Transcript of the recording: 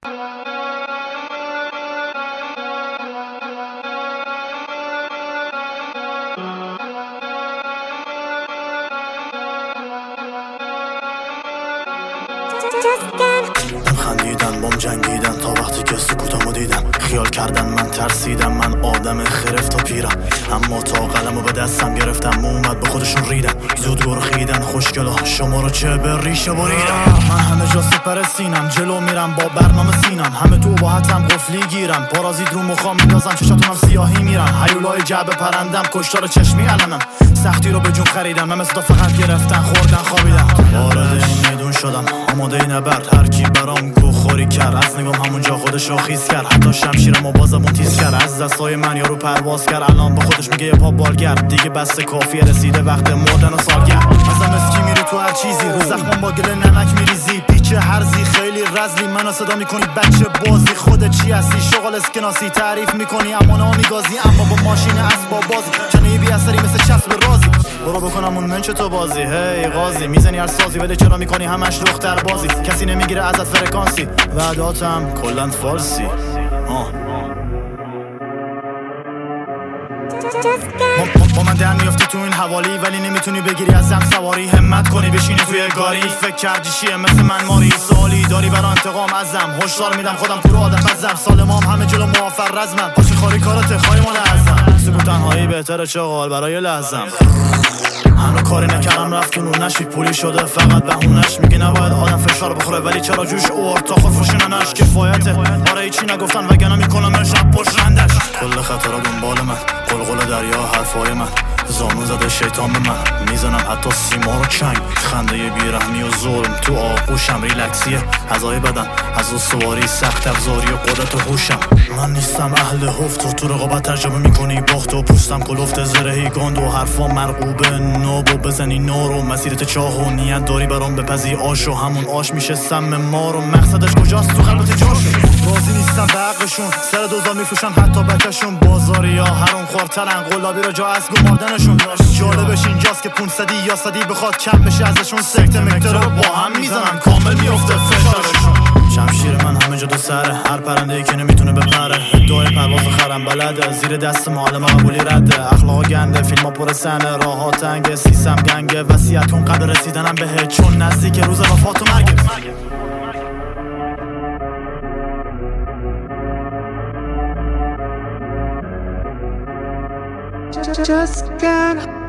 بهم خندیدن، بام جنگیدن تا وقتی که سکوتمو دیدم. خیال کردن من ترسیدم، من آدم خرفت و پیرم، اما تا قلمو به دستم گرفتم اومد به خودشون ریدن. زود گرخیدن خوشگلا شما رو چه به ریشه بریدم. من همه جا سپر سینم، جلو میرم با برنامه سینم، همه تو با حتم قفلی گیرن، پارازیت رو مخام میندازم چشاتونم سیاهی میرن. هیولای جعبه پرندم، کشتار چشمی علمم، سختی رو به جون خریدم، من مثل فقط گرفتن خوردن خوابیدم. وارد این میدون شدم آماده نبرد، هر کی برام گوخوری کرد، از نگام همونجا خودشو خیس کرد، حتی شمشیرمو بازمون تیز کرد، از دستای من یارو پرواز کرد، الان به خودش میگه یه پا بالگرد، دیگه بس کافیه رسیده وقت مردن و سالگرد. ازم اسکی میری تو هر چیزی، رو زخمم با گله نمک میریزی، پیچه هرزی خیلی رزلی، منو صدا میکنی بچه بازی، خودت چی هستی شغل اسکناسی، تعریف میکنی اما نامیگازی، اما با ماشین اسباب بازی، چنه بی اثری مثل چسب رازی، برو بکنم اون منچ تو بازی، هی قاضی میزنی هر سازی، ولی چرا میکنی همش دختر بازی، کسی نمیگیره ازت فرکانسی، وعداتم کلن فالسی. با من در میافتی تو این حوالی، ولی نمیتونی بگیری ازم سواری، همت کنی بشینی توی گاری، فکر کردی چیه مثل من ماری، سوالی داری برا انتقام ازم، هشدار میدم خودم تو رو آدم بزم، سالمام همه جلو موافر رزمم، پاچه خاری کارات خواهی مال ازم، سکوت تنهایی بهتره چغال برای لحظم، هنو کاری نکردم رفت تو نور نشید پولی شده فقط بهونش، میگی نباید آدم فشار بخوره ولی چرا جوش اوورد تا خود فشوننش کفایته، آره هیچی نگفتن وگرنه میکنم شب پشت رندش، کل خطرها دنبال من، قلقل دریا حرفای من، زانو زده شیطان به من، میزنم حتی سیما رو چنگ، خنده بیرحمی و ظلم تو آغوشم، ریلکسیه هزای بدن از او سواری، سخت افزاری و قدرت و هوشم، من نیستم اهل هفت و تو رقابت ترجمه میکنی باخت و پوستم کلفت زرهی گاند و حرفا مرغوبه نابو بزنی نارو، مسیرت چاه و نیت داری برام بپذی آشو، همون آش میشه سم ما رو، مقصدش کجاست تو قلبت جاشو، راضی نیستم به حقشون، سر دوزار میفروشن حتی بچه‌شون، بازاری ها هرون خورترن، قلابی رو جا از گماردنشون، جالبش اینجاست که 500 یا 100 بخواد کم بشه ازشون، سکته مکتر رو با هم میزنن کامل میفته فشارشون، شمشیر من همه جا دو سره، هر پرنده‌ای که نمیتونه بپره، ادعای پرواز خرم بلده، زیر دست معلم قبولی رده، اخلاق گنده، فیلم ها پر سنه، راه ها تنگه، سیسم گنگه، وصیت کن قدر رسیدنم بهت چون نزدیک روز وفات و مرگه. Just can't